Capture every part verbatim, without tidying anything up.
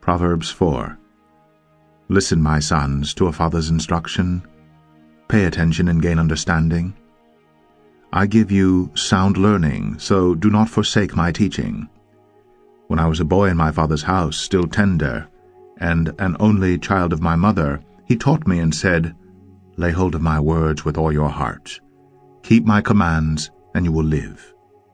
Proverbs four. Listen, my sons, to a father's instruction. Pay attention and gain understanding. I give you sound learning, so do not forsake my teaching. When I was a boy in my father's house, still tender, and an only child of my mother, he taught me and said, Lay hold of my words with all your heart. Keep my commands, and you will live.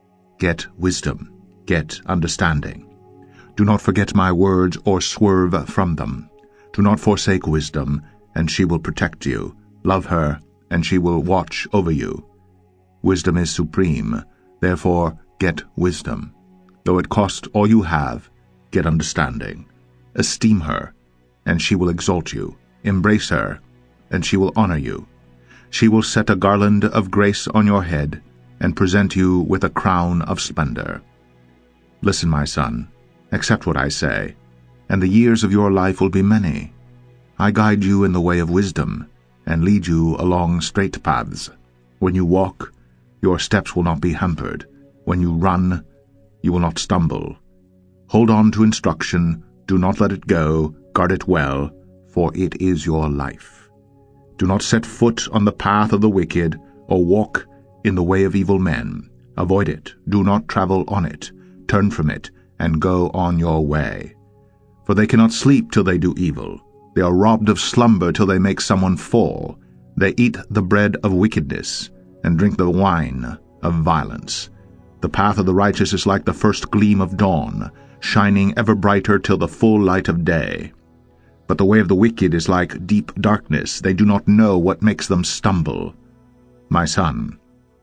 Get wisdom, get understanding. Do not forget my words or swerve from them. Do not forsake wisdom, and she will protect you. Love her, and she will watch over you. Wisdom is supreme, therefore get wisdom. Though it cost all you have, get understanding. Esteem her, and she will exalt you. Embrace her, and she will honor you. She will set a garland of grace on your head, and present you with a crown of splendor. Listen, my son, accept what I say, and the years of your life will be many. I guide you in the way of wisdom, and lead you along straight paths. When you walk, your steps will not be hampered. When you run, you will not stumble. Hold on to instruction, do not let it go, guard it well, for it is your life. Do not set foot on the path of the wicked, or walk in the way of evil men. Avoid it, do not travel on it. Turn from it, and go on your way. For they cannot sleep till they do evil. They are robbed of slumber till they make someone fall. They eat the bread of wickedness, and drink the wine of violence. The path of the righteous is like the first gleam of dawn, shining ever brighter till the full light of day. But the way of the wicked is like deep darkness. They do not know what makes them stumble. My son,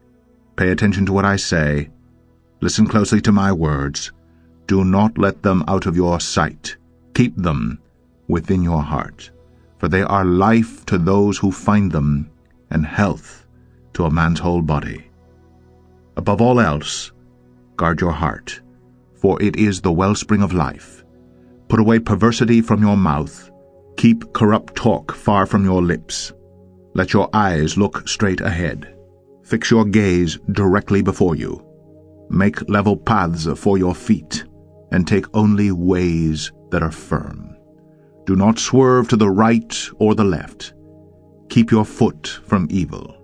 pay attention to what I say. Listen closely to my words. Do not let them out of your sight. Keep them within your heart, for they are life to those who find them, and health to a man's whole body. Above all else, guard your heart, for it is the wellspring of life. Put away perversity from your mouth. Keep corrupt talk far from your lips. Let your eyes look straight ahead. Fix your gaze directly before you. Make level paths for your feet, and take only ways that are firm. Do not swerve to the right or the left. Keep your foot from evil.